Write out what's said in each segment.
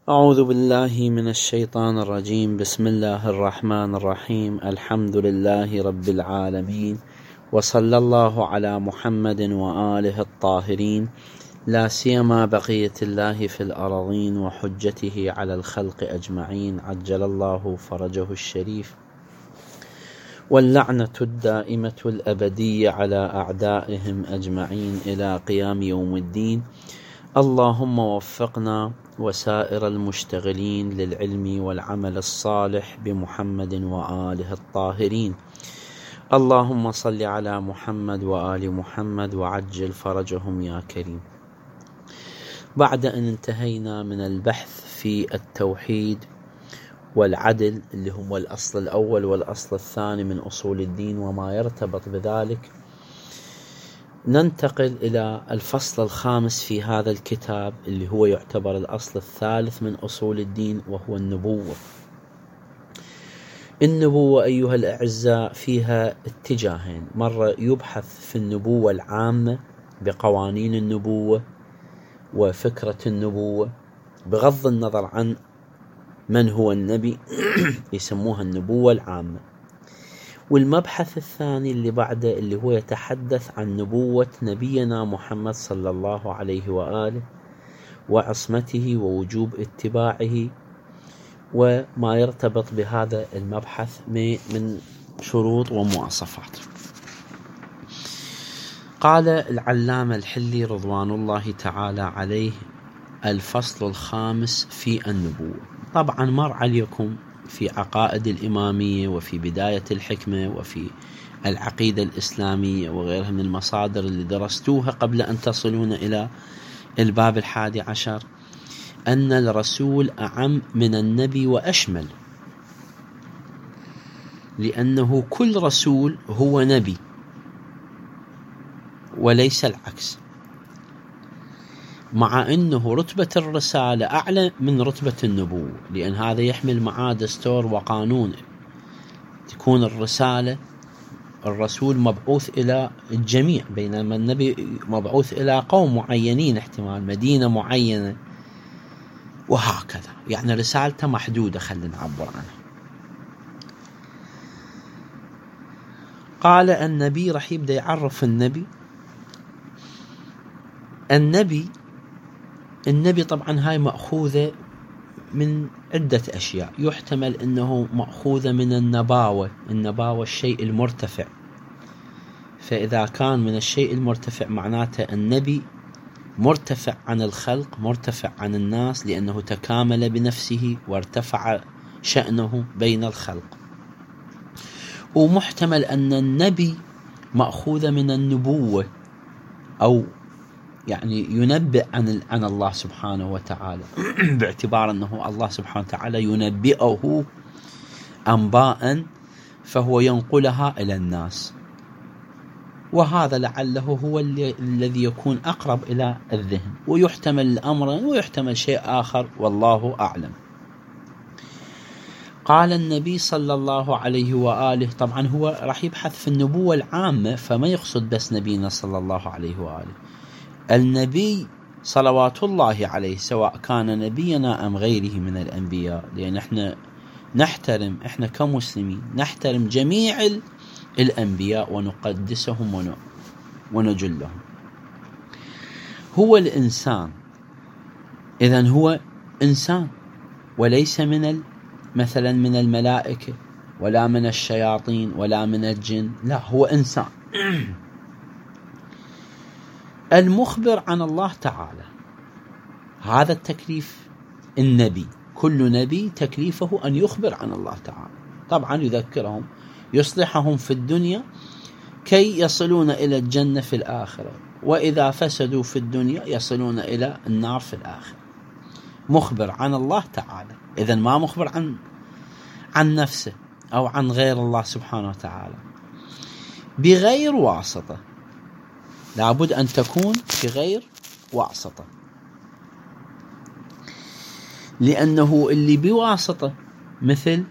أعوذ بالله من الشيطان الرجيم. بسم الله الرحمن الرحيم. الحمد لله رب العالمين، وصلى الله على محمد وآله الطاهرين، لا سيما بقية الله في الأراضين وحجته على الخلق أجمعين، عجل الله فرجه الشريف، واللعنة الدائمة الأبدية على أعدائهم أجمعين إلى قيام يوم الدين. اللهم وفقنا وسائر المشتغلين للعلم والعمل الصالح بمحمد وآله الطاهرين. اللهم صل على محمد وآل محمد وعجل فرجهم يا كريم. بعد أن انتهينا من البحث في التوحيد والعدل اللي هو الأصل الأول والأصل الثاني من أصول الدين وما يرتبط بذلك، ننتقل إلى الفصل الخامس في هذا الكتاب اللي هو يعتبر الأصل الثالث من أصول الدين، وهو النبوة. النبوة أيها الأعزاء فيها اتجاهين: مرة يبحث في النبوة العامة بقوانين النبوة وفكرة النبوة بغض النظر عن من هو النبي يسموها النبوة العامة. والمبحث الثاني اللي بعده اللي هو يتحدث عن نبوة نبينا محمد صلى الله عليه وآله وعصمته ووجوب اتباعه وما يرتبط بهذا المبحث من شروط ومواصفات. قال العلامة الحلي رضوان الله تعالى عليه: الفصل الخامس في النبوة. طبعا مر عليكم في عقائد الإمامية وفي بداية الحكمة وفي العقيدة الإسلامية وغيرها من المصادر اللي درستوها قبل أن تصلون إلى الباب 11 أن الرسول أعم من النبي وأشمل، لأنه كل رسول هو نبي وليس العكس، مع أنه رتبة الرسالة أعلى من رتبة النبوة، لأن هذا يحمل معاه دستور وقانون. تكون الرسالة الرسول مبعوث إلى الجميع، بينما النبي مبعوث إلى قوم معينين، احتمال مدينة معينة، وهكذا. يعني رسالته محدودة، خلينا نعبر عنها. قال النبي، رح يبدأ يعرف النبي طبعا هاي مأخوذة من عدة أشياء. يحتمل أنه مأخوذة من النباوة الشيء المرتفع، فإذا كان من الشيء المرتفع معناته النبي مرتفع عن الخلق، مرتفع عن الناس، لأنه تكامل بنفسه وارتفع شأنه بين الخلق. ومحتمل أن النبي مأخوذة من النبوة، أو يعني ينبئ عن الله سبحانه وتعالى باعتبار أنه الله سبحانه وتعالى ينبئه أنباء فهو ينقلها إلى الناس، وهذا لعله هو الذي يكون أقرب إلى الذهن. ويحتمل الأمر ويحتمل شيء آخر، والله أعلم. قال النبي صلى الله عليه وآله، طبعا هو راح يبحث في النبوة العامة، فما يقصد بس نبينا صلى الله عليه وآله. النبي صلوات الله عليه سواء كان نبينا أم غيره من الأنبياء، لأن احنا كمسلمين نحترم جميع الأنبياء ونقدسهم ونجلهم. هو الإنسان، إذن هو إنسان وليس مثلا من الملائكة ولا من الشياطين ولا من الجن، لا، هو إنسان المخبر عن الله تعالى. هذا التكليف النبي، كل نبي تكليفه أن يخبر عن الله تعالى، طبعا يذكرهم، يصلحهم في الدنيا كي يصلون إلى الجنة في الآخرة، وإذا فسدوا في الدنيا يصلون إلى النار في الآخرة. مخبر عن الله تعالى، إذن ما مخبر عن نفسه أو عن غير الله سبحانه وتعالى بغير واسطة. لابد أن تكون بغير واسطة، لأنه اللي بواسطة مثل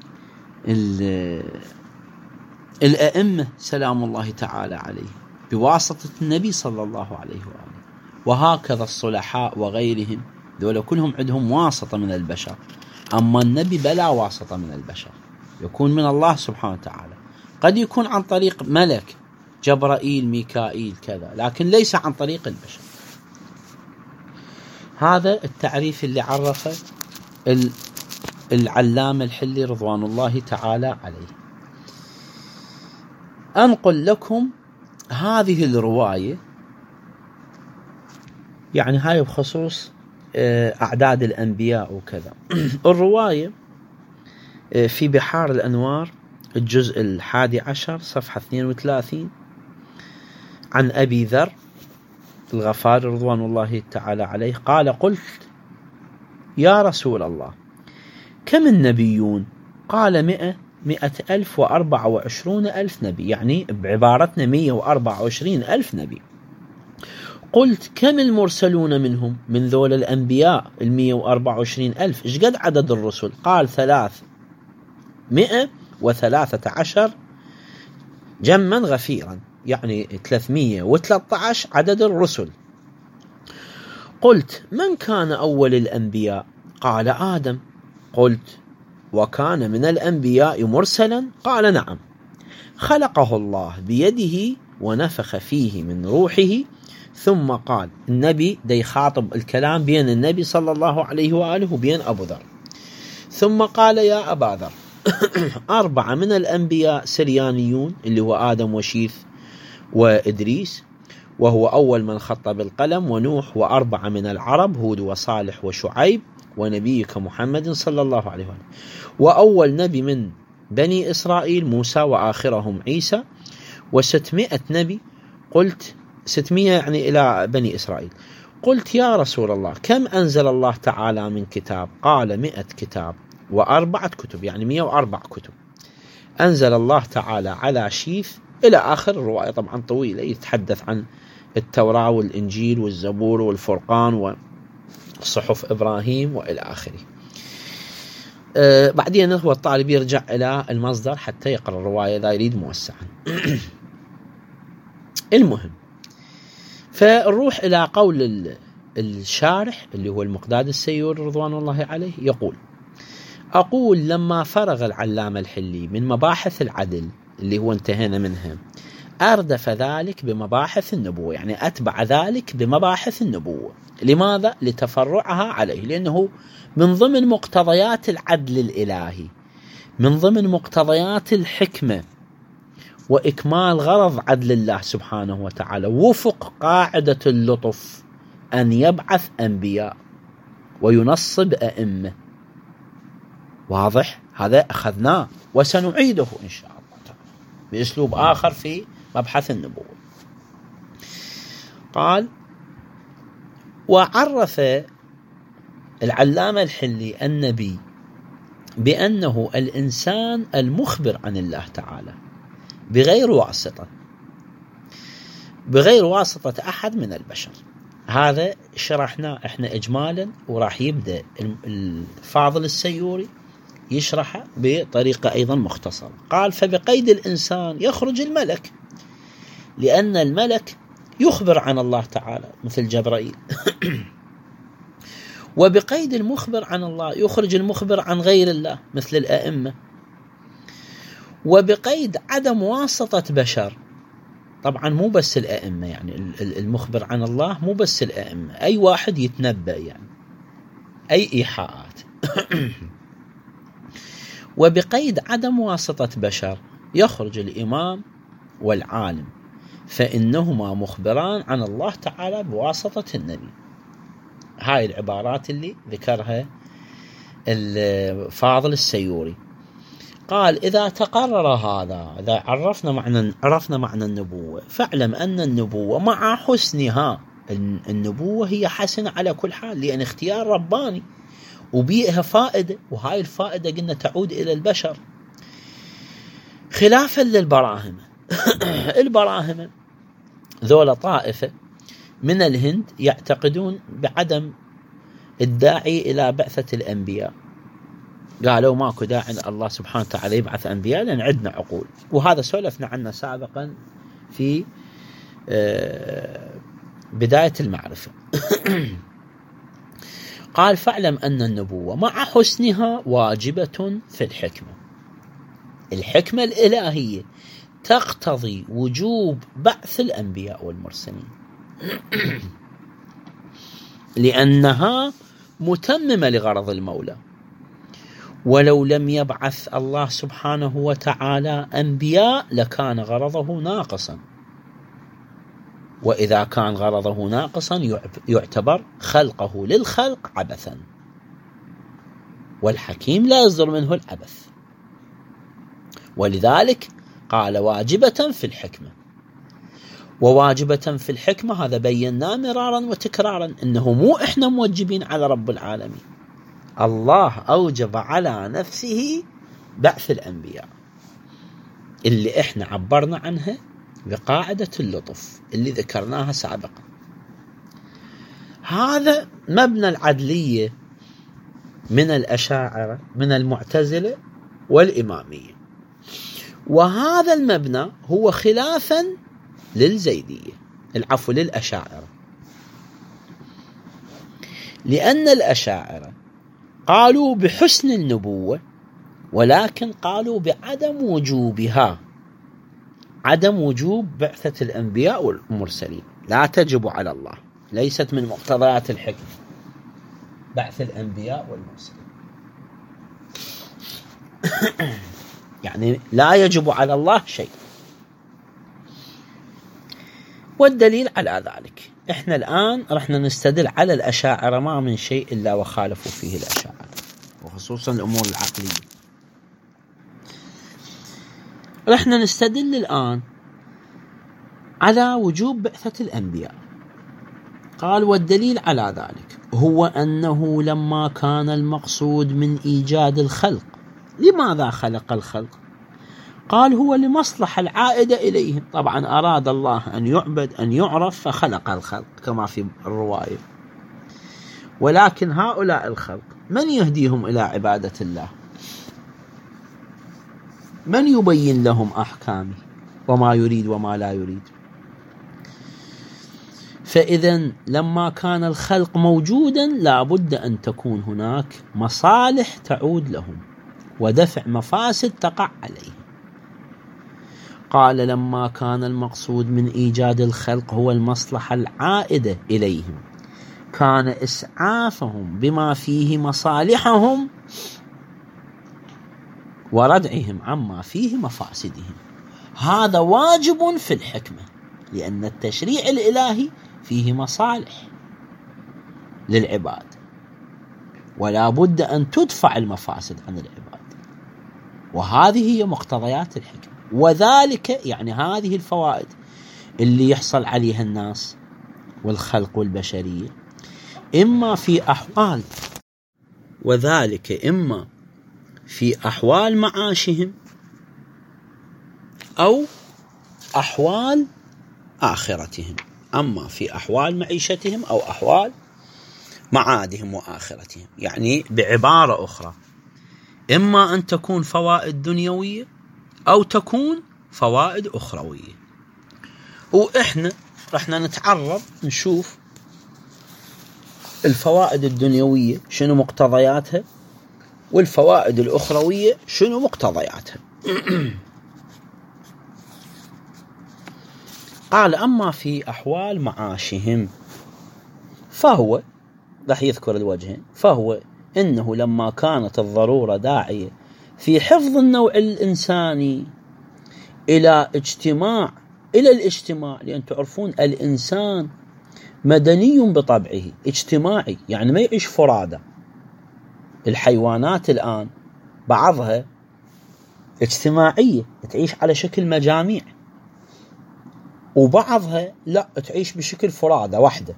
الأئمة سلام الله تعالى عليه بواسطة النبي صلى الله عليه وآله، وهكذا الصلحاء وغيرهم ذولا كلهم عندهم واسطة من البشر، أما النبي بلا واسطة من البشر، يكون من الله سبحانه وتعالى. قد يكون عن طريق ملك جبرائيل ميكائيل كذا، لكن ليس عن طريق البشر. هذا التعريف اللي عرفه العلامة الحلي رضوان الله تعالى عليه. أنقل لكم هذه الرواية، يعني هاي بخصوص أعداد الأنبياء وكذا. الرواية في بحار الأنوار الجزء 11 صفحة 32 عن أبي ذر الغفاري رضوان الله تعالى عليه قال: قلت يا رسول الله كم النبيون؟ قال 124,000 نبي، يعني بعبارتنا 124,000 نبي. قلت كم المرسلون منهم؟ من ذول الأنبياء 124,000 إيش قد عدد الرسل؟ قال 313 جما غفيرا، يعني 313 عدد الرسل. قلت من كان أول الأنبياء؟ قال آدم. قلت وكان من الأنبياء مرسلا؟ قال نعم. خلقه الله بيده ونفخ فيه من روحه، ثم قال، النبي دا يخاطب الكلام بين النبي صلى الله عليه وآله وبين أبو ذر، ثم قال يا أبا ذر 4 من الأنبياء سريانيون، اللي هو آدم وشيث وإدريس، وهو أول من خط بالقلم، ونوح، و4 من العرب هود وصالح وشعيب، ونبيك محمد صلى الله عليه وآله، وأول نبي من بني إسرائيل موسى، وآخرهم عيسى، و600 نبي. قلت 600 يعني إلى بني إسرائيل. قلت يا رسول الله كم أنزل الله تعالى من كتاب؟ قال 100 كتاب و4 كتب، يعني 104 كتب أنزل الله تعالى على شيث، إلى آخر الرواية. طبعا طويلة، يتحدث عن التوراة والإنجيل والزبور والفرقان وصحف إبراهيم وإلى آخره. بعدين هو الطالب يرجع إلى المصدر حتى يقرأ الرواية إذا يريد موسعا. المهم، فنروح إلى قول الشارح اللي هو المقداد السيوري رضوان الله عليه، يقول: أقول لما فرغ العلامة الحلي من مباحث العدل اللي هو انتهينا منها، أردف ذلك بمباحث النبوة، يعني أتبع ذلك بمباحث النبوة. لماذا؟ لتفرعها عليه، لأنه من ضمن مقتضيات العدل الإلهي، من ضمن مقتضيات الحكمة وإكمال غرض عدل الله سبحانه وتعالى وفق قاعدة اللطف، أن يبعث أنبياء وينصب أئمة. واضح؟ هذا أخذناه وسنعيده إن شاء الله بأسلوب آخر في مبحث النبوة. قال: وعرف العلامة الحلي النبي بأنه الإنسان المخبر عن الله تعالى بغير واسطة، بغير واسطة أحد من البشر. هذا شرحناه احنا إجمالا، وراح يبدأ الفاضل السيوري يشرحه بطريقة أيضا مختصرة. قال: فبقيد الإنسان يخرج الملك، لأن الملك يخبر عن الله تعالى مثل جبرائيل. وبقيد المخبر عن الله يخرج المخبر عن غير الله مثل الأئمة. وبقيد عدم واسطة بشر، طبعا مو بس الأئمة، يعني المخبر عن الله مو بس الأئمة، أي واحد يتنبأ، يعني أي إيحاءات. وبقيد عدم واسطة بشر يخرج الإمام والعالم، فإنهما مخبران عن الله تعالى بواسطة النبي. هاي العبارات اللي ذكرها الفاضل السيوري. قال: إذا تقرر هذا، إذا عرفنا معنى النبوة، فاعلم أن النبوة مع حسنها، النبوة هي حسنة على كل حال، لأن اختيار رباني وبيئها فائدة، وهاي الفائدة قلنا تعود إلى البشر، خلافا للبراهمة. البراهمة ذولا طائفة من الهند يعتقدون بعدم الداعي إلى بعثة الأنبياء، قالوا ماكو داعي أن الله سبحانه وتعالى يبعث أنبياء لأن عندنا عقول، وهذا سولفنا عنه سابقا في بداية المعرفة. قال فاعلم أن النبوة مع حسنها واجبة في الحكمة. الحكمة الإلهية تقتضي وجوب بعث الأنبياء والمرسلين لأنها متممة لغرض المولى، ولو لم يبعث الله سبحانه وتعالى أنبياء لكان غرضه ناقصا، وإذا كان غرضه ناقصا يعتبر خلقه للخلق عبثا، والحكيم لا يصدر منه العبث. ولذلك قال واجبة في الحكمة. وواجبة في الحكمة هذا بيناه مرارا وتكرارا، إنه مو إحنا موجبين على رب العالمين، الله أوجب على نفسه بعث الأنبياء اللي إحنا عبرنا عنها بقاعدة اللطف اللي ذكرناها سابقا. هذا مبنى العدلية من الأشاعرة من المعتزلة والإمامية، وهذا المبنى هو خلافا للزيدية، العفو للأشاعرة، لأن الأشاعرة قالوا بحسن النبوة ولكن قالوا بعدم وجوبها، عدم وجوب بعثة الأنبياء والمرسلين، لا تجب على الله، ليست من مقتضيات الحكمة بعث الأنبياء والمرسلين يعني لا يجب على الله شيء. والدليل على ذلك احنا الآن رحنا نستدل على الأشاعرة ما من شيء إلا وخالفوا فيه الأشاعرة، وخصوصا الأمور العقلية. رحنا نستدل الآن على وجوب بعثة الأنبياء. قال والدليل على ذلك هو أنه لما كان المقصود من إيجاد الخلق، لماذا خلق الخلق؟ قال هو لمصلحة العائدة إليهم، طبعا أراد الله أن يعبد أن يعرف فخلق الخلق كما في الرواية، ولكن هؤلاء الخلق من يهديهم إلى عبادة الله؟ من يبين لهم أحكامه وما يريد وما لا يريد؟ فإذا لما كان الخلق موجودا لا بد أن تكون هناك مصالح تعود لهم ودفع مفاسد تقع عليهم. قال لما كان المقصود من إيجاد الخلق هو المصلحة العائدة إليهم كان إسعافهم بما فيه مصالحهم وردعهم عما فيه مفاسدهم. هذا واجب في الحكمة، لأن التشريع الإلهي فيه مصالح للعباد ولا بد أن تدفع المفاسد عن العباد، وهذه هي مقتضيات الحكمة. وذلك يعني هذه الفوائد اللي يحصل عليها الناس والخلق والبشرية إما في أحوال، وذلك إما في أحوال معاشهم أو أحوال آخرتهم، أما في أحوال معيشتهم أو أحوال معادهم وآخرتهم. يعني بعبارة أخرى إما أن تكون فوائد دنيوية أو تكون فوائد أخروية. وإحنا رحنا نتعرض نشوف الفوائد الدنيوية شنو مقتضياتها والفوائد الأخروية شنو مقتضياتها. قال أما في أحوال معاشهم فهو رح يذكر الوجهين، فهو إنه لما كانت الضرورة داعية في حفظ النوع الإنساني إلى الاجتماع، لأن تعرفون الإنسان مدني بطبعه اجتماعي، يعني ما يعيش فرادى. الحيوانات الآن بعضها اجتماعية تعيش على شكل مجاميع، وبعضها لا تعيش بشكل فرادى وحده.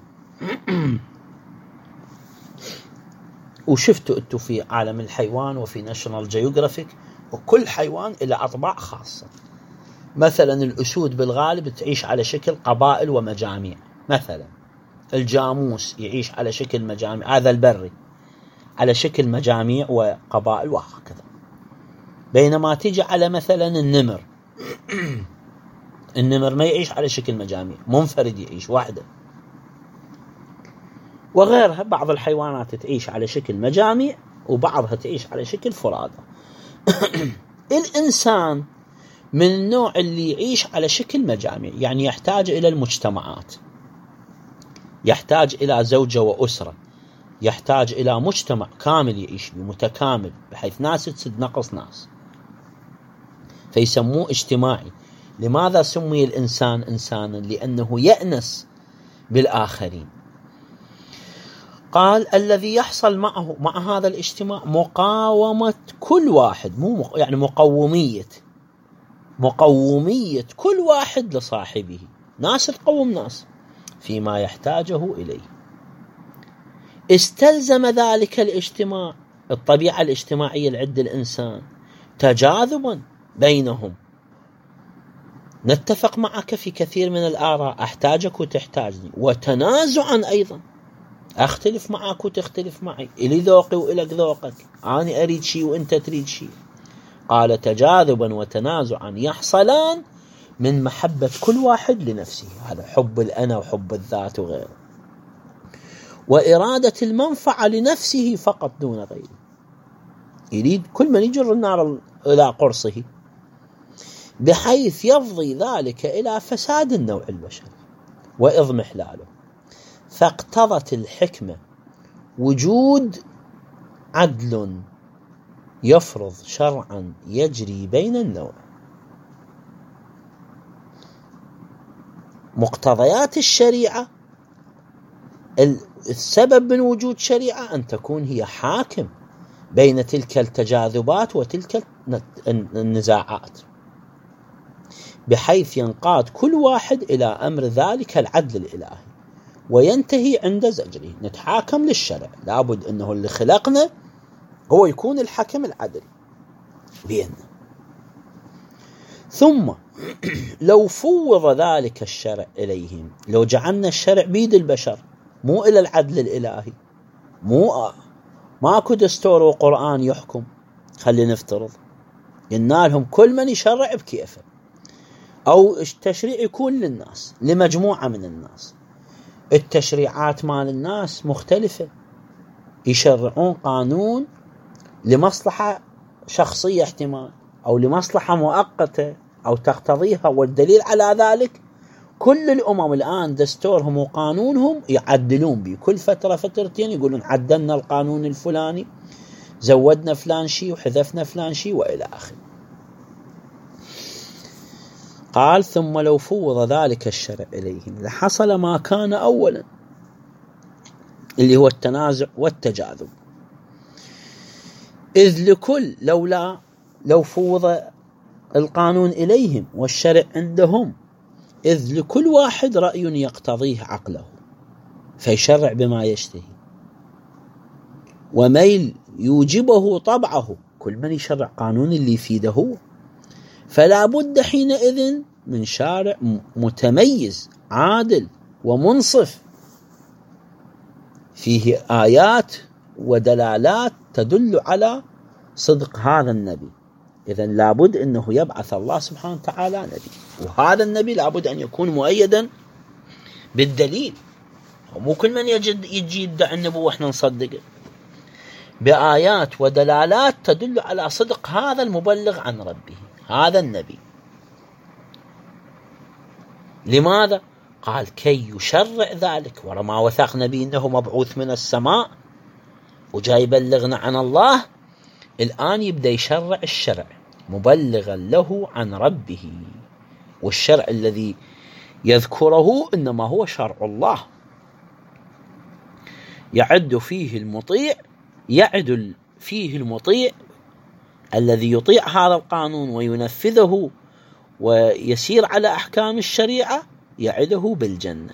وشفتوا انتوا في عالم الحيوان وفي ناشونال جيوغرافيك وكل حيوان إلى أطباع خاصة. مثلا الأسود بالغالب تعيش على شكل قبائل ومجاميع، مثلا الجاموس يعيش على شكل مجاميع، هذا البري على شكل مجاميع وقبائل وهكذا. بينما تيجي على مثلا النمر النمر ما يعيش على شكل مجاميع، منفرد يعيش وحده. وغيرها. بعض الحيوانات تعيش على شكل مجاميع وبعضها تعيش على شكل فرادى. الإنسان من النوع اللي يعيش على شكل مجاميع، يعني يحتاج إلى المجتمعات، يحتاج إلى زوجة وأسرة، يحتاج إلى مجتمع كامل يعيش به متكامل، بحيث ناس تسد نقص ناس، فيسموه اجتماعي. لماذا سمي الإنسان إنسانا؟ لأنه يأنس بالآخرين. قال الذي يحصل معه مع هذا الاجتماع مقاومة كل واحد، يعني مقومية كل واحد لصاحبه، ناس تقوم ناس فيما يحتاجه إليه. استلزم ذلك الاجتماع، الطبيعة الاجتماعية اللي عند الإنسان، تجاذبا بينهم. نتفق معك في كثير من الآراء، أحتاجك وتحتاجني، وتنازعا أيضا، أختلف معك وتختلف معي، إلي ذوقي وإلك ذوقك، أنا أريد شيء وإنت تريد شيء. قال تجاذبا وتنازعا يحصلان من محبة كل واحد لنفسه، هذا حب الأنا وحب الذات وغيره، وإرادة المنفعة لنفسه فقط دون غيره. يريد كل من يجر النار إلى قرصه، بحيث يفضي ذلك إلى فساد النوع البشري وإضمحلاله. فاقتضت الحكمة وجود عدل يفرض شرعا يجري بين النوع. مقتضيات الشريعة، السبب من وجود شريعة أن تكون هي حاكم بين تلك التجاذبات وتلك النزاعات، بحيث ينقاد كل واحد إلى أمر ذلك العدل الإلهي وينتهي عند زجره. نتحاكم للشرع، لابد أنه اللي خلقنا هو يكون الحكم العدل بيننا. ثم لو فوض ذلك الشرع إليهم، لو جعلنا الشرع بيد البشر مو إلى العدل الإلهي، ماكو دستور وقرآن يحكم، خلينا نفترض قلنا لهم كل من يشرع بكيفه، أو التشريع يكون للناس، لمجموعة من الناس. التشريعات مال الناس مختلفة، يشرعون قانون لمصلحة شخصية احتمال، أو لمصلحة مؤقتة أو تقتضيها، والدليل على ذلك كل الأمم الآن دستورهم وقانونهم يعدلون به كل فترة فترتين، يقولون عدلنا القانون الفلاني، زودنا فلان شيء وحذفنا فلان شيء وإلى آخره. قال ثم لو فوض ذلك الشرع إليهم لحصل ما كان أولا، اللي هو التنازع والتجاذب. إذ لكل لو فوض القانون إليهم والشرع عندهم، إذ لكل واحد رأي يقتضيه عقله فيشرع بما يشتهي، وميل يوجبه طبعه، كل من يشرع قانون اللي يفيده هو. فلا بد حينئذ من شارع متميز عادل ومنصف، فيه آيات ودلالات تدل على صدق هذا النبي. إذن لابد أنه يبعث الله سبحانه وتعالى نبي، وهذا النبي لابد أن يكون مؤيدا بالدليل، ومو كل من يجي يدعي النبوة وإحنا نصدقه، بآيات ودلالات تدل على صدق هذا المبلغ عن ربه، هذا النبي. لماذا؟ قال كي يشرع ذلك، ورما وثق نبي أنه مبعوث من السماء وجاي يبلغنا عن الله، الآن يبدأ يشرع الشرع مبلغا له عن ربه. والشرع الذي يذكره إنما هو شرع الله، يعد فيه المطيع الذي يطيع هذا القانون وينفذه ويسير على أحكام الشريعة، يعده بالجنة.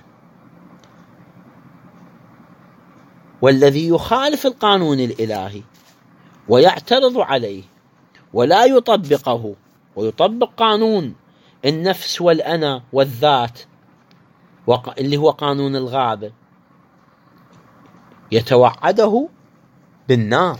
والذي يخالف القانون الإلهي ويعترض عليه ولا يطبقه، ويطبق قانون النفس والأنا والذات اللي هو قانون الغابة، يتوعده بالنار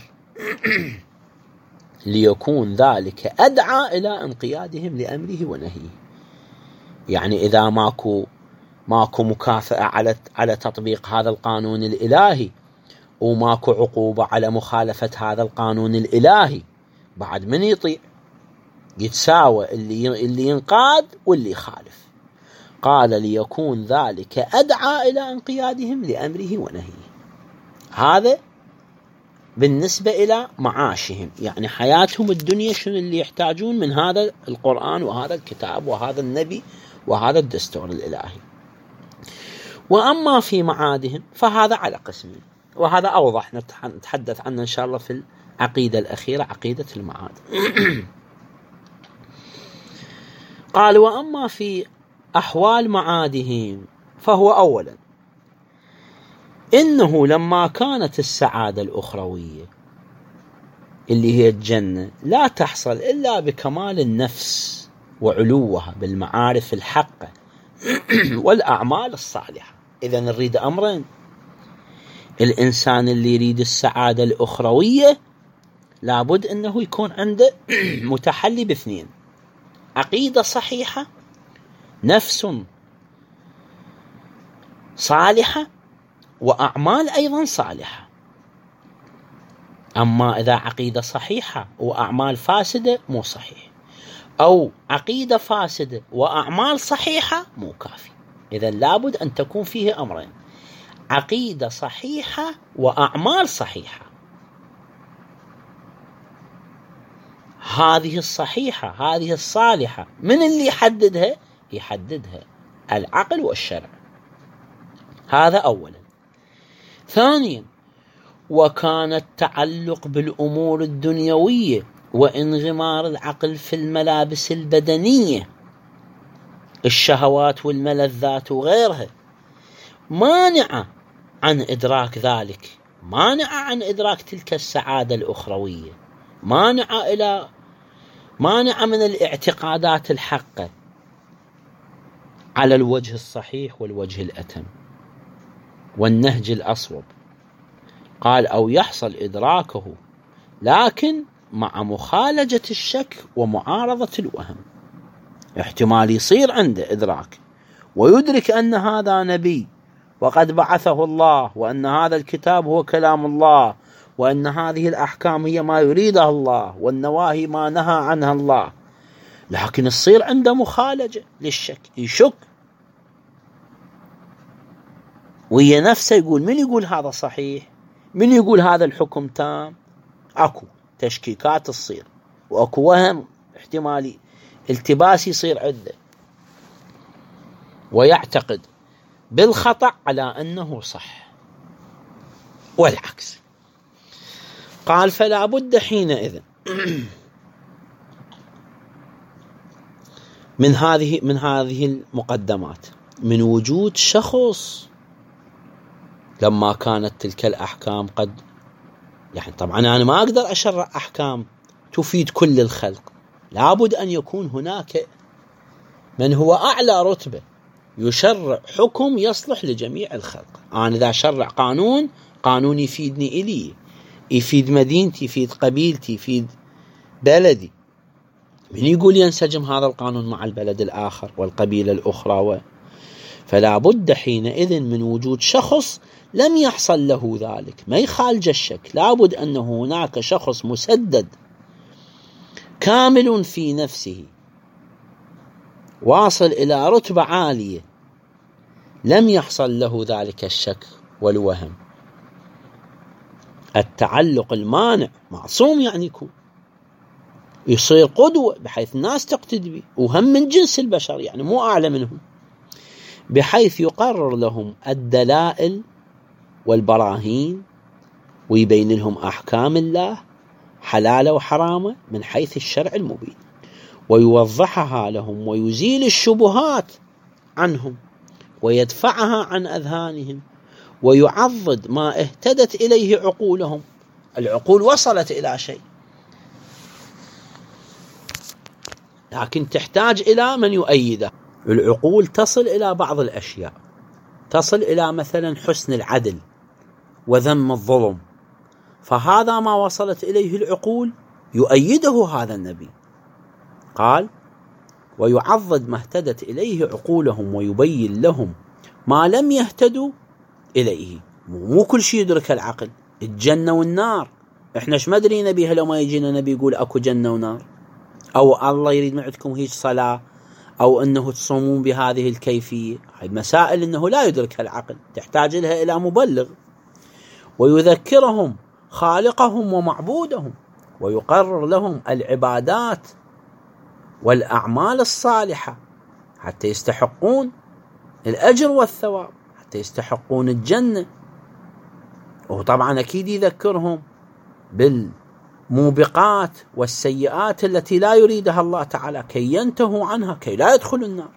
ليكون ذلك أدعى إلى انقيادهم لأمره ونهيه. يعني إذا ماكو ماكو مكافأة على تطبيق هذا القانون الإلهي، وماكو عقوبة على مخالفة هذا القانون الإلهي، بعد من يطيع؟ يتساوى اللي ينقاد واللي يخالف. قال ليكون ذلك أدعى إلى انقيادهم لأمره ونهيه. هذا بالنسبة إلى معاشهم، يعني حياتهم الدنيا شنو اللي يحتاجون من هذا القرآن وهذا الكتاب وهذا النبي وهذا الدستور الإلهي. وأما في معادهم فهذا على قسمين، وهذا أوضح نتحدث عنه إن شاء الله في العقيدة الأخيرة، عقيدة المعاد. قال وأما في أحوال معادهم فهو أولا إنه لما كانت السعادة الأخروية اللي هي الجنة لا تحصل إلا بكمال النفس وعلوها بالمعارف الحقة والأعمال الصالحة. إذن نريد أمرين: الإنسان اللي يريد السعادة الأخروية لابد أنه يكون عنده متحلي باثنين: عقيدة صحيحة، نفس صالحة، وأعمال أيضا صالحة. أما إذا عقيدة صحيحة وأعمال فاسدة مو صحيح، أو عقيدة فاسدة وأعمال صحيحة مو كافي. إذن لابد أن تكون فيه أمرين: عقيدة صحيحة وأعمال صحيحة. هذه الصحيحة، هذه الصالحة، من اللي يحددها؟ يحددها العقل والشرع. هذا أولا. ثانيا، وكان التعلق بالأمور الدنيوية وانغمار العقل في الملابس البدنية، الشهوات والملذات وغيرها، مانعة عن إدراك ذلك، مانعة عن إدراك تلك السعادة الأخروية، مانعة من الاعتقادات الحقة على الوجه الصحيح والوجه الأتم والنهج الأصوب. قال أو يحصل إدراكه لكن مع مخالجة الشك ومعارضة الوهم. احتمال يصير عنده إدراك ويدرك أن هذا نبي وقد بعثه الله، وأن هذا الكتاب هو كلام الله، وأن هذه الأحكام هي ما يريدها الله، والنواهي ما نهى عنها الله، لكن يصير عنده مخالجة للشك، يشك ويا نفسه يقول: من يقول هذا صحيح؟ من يقول هذا الحكم تام؟ أكو تشكيكات تصير، وأكو وهم احتمالي التباس يصير عنده، ويعتقد بالخطأ على أنه صح، والعكس. قال فلا بد حينئذ من هذه المقدمات، من وجود شخص لما كانت تلك الأحكام قد، يعني طبعا أنا ما أقدر أشرع أحكام تفيد كل الخلق، لابد أن يكون هناك من هو أعلى رتبة يشرع حكم يصلح لجميع الخلق. أنا إذا شرع قانون يفيدني إلي، يفيد مدينتي، يفيد قبيلتي، يفيد بلدي، من يقول ينسجم هذا القانون مع البلد الآخر والقبيلة الأخرى؟ فلا بد حينئذ من وجود شخص لم يحصل له ذلك، ما يخالج الشك، لابد أن هناك شخص مسدد كامل في نفسه، واصل إلى رتبة عالية، لم يحصل له ذلك الشك والوهم. التعلق المانع معصوم، يعني يكون يصير قدوة بحيث الناس تقتدي به، وهم من جنس البشر، يعني مو أعلى منهم، بحيث يقرر لهم الدلائل والبراهين ويبين لهم أحكام الله حلال وحرامة من حيث الشرع المبين، ويوضحها لهم ويزيل الشبهات عنهم ويدفعها عن أذهانهم، ويعضد ما اهتدت إليه عقولهم. العقول وصلت إلى شيء، لكن تحتاج إلى من يؤيده. العقول تصل إلى بعض الأشياء، تصل إلى مثلا حسن العدل وذم الظلم، فهذا ما وصلت إليه العقول يؤيده هذا النبي. قال ويعضد ما اهتدت إليه عقولهم ويبين لهم ما لم يهتدوا إليه. مو كل شيء يدرك العقل، الجنة والنار احنا ايش ما درينا بيها لو ما يجينا نبي يقول اكو جنة ونار، او الله يريد من عندكم هيج صلاة، او انه تصومون بهذه الكيفية. هاي مسائل انه لا يدركها العقل، تحتاج لها الى مبلغ ويذكرهم خالقهم ومعبودهم، ويقرر لهم العبادات والأعمال الصالحة حتى يستحقون الأجر والثواب، حتى يستحقون الجنة. وطبعا أكيد يذكرهم بالموبقات والسيئات التي لا يريدها الله تعالى كي ينتهوا عنها، كي لا يدخلوا النار.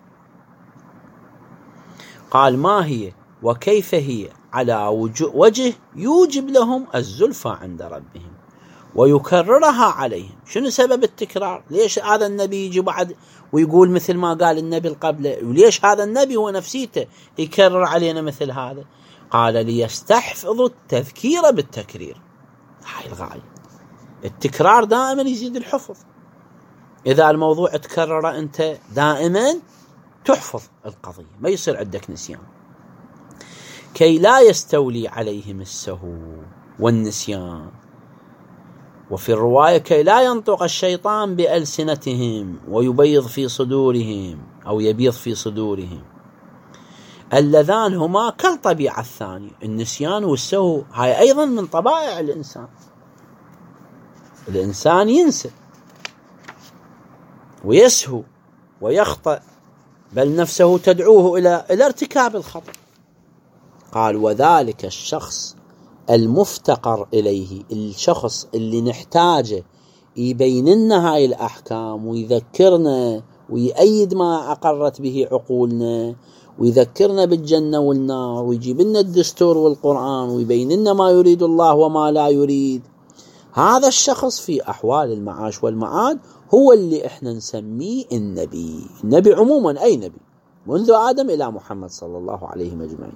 قال ما هي وكيف هي على وجه يوجب لهم الزلفى عند ربهم ويكررها عليهم. شنو سبب التكرار؟ ليش هذا النبي يجي بعد ويقول مثل ما قال النبي قبله، وليش هذا النبي هو نفسيته يكرر علينا مثل هذا؟ قال ليستحفظوا التذكير بالتكرير. هاي الغاية، التكرار دائما يزيد الحفظ. إذا الموضوع تكرر أنت دائما تحفظ القضية، ما يصير عندك نسيان، كي لا يستولي عليهم السهو والنسيان. وفي الرواية كي لا ينطق الشيطان بألسنتهم ويبيض في صدورهم، أو يبيض في صدورهم، اللذان هما كالطبيعة الثانية. النسيان والسهو هاي أيضا من طبائع الإنسان، الإنسان ينسى ويسهو ويخطأ، بل نفسه تدعوه إلى ارتكاب الخطأ. قال وذلك الشخص المفتقر إليه، الشخص اللي نحتاجه يبين لنا هاي الأحكام ويذكرنا ويأيد ما أقرت به عقولنا، ويذكرنا بالجنة والنار، ويجيب لنا الدستور والقرآن، ويبين لنا ما يريد الله وما لا يريد. هذا الشخص في أحوال المعاش والمعاد هو اللي احنا نسميه النبي. النبي عموما أي نبي منذ آدم إلى محمد صلى الله عليه أجمعين.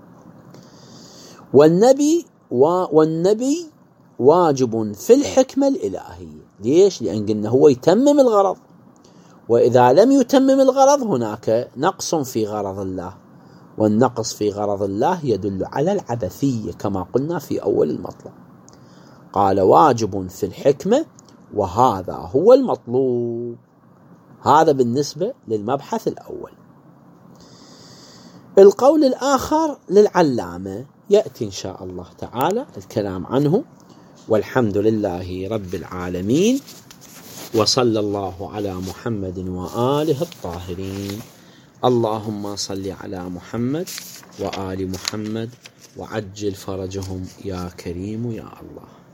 والنبي واجب في الحكمة الإلهية. ليش؟ لأن قلنا هو يتمم الغرض، وإذا لم يتمم الغرض هناك نقص في غرض الله، والنقص في غرض الله يدل على العبثية كما قلنا في أول المطلب. قال واجب في الحكمة، وهذا هو المطلوب. هذا بالنسبة للمبحث الأول. القول الآخر للعلامة يأتي إن شاء الله تعالى الكلام عنه. والحمد لله رب العالمين، وصلى الله على محمد وآله الطاهرين. اللهم صل على محمد وآل محمد وعجل فرجهم يا كريم يا الله.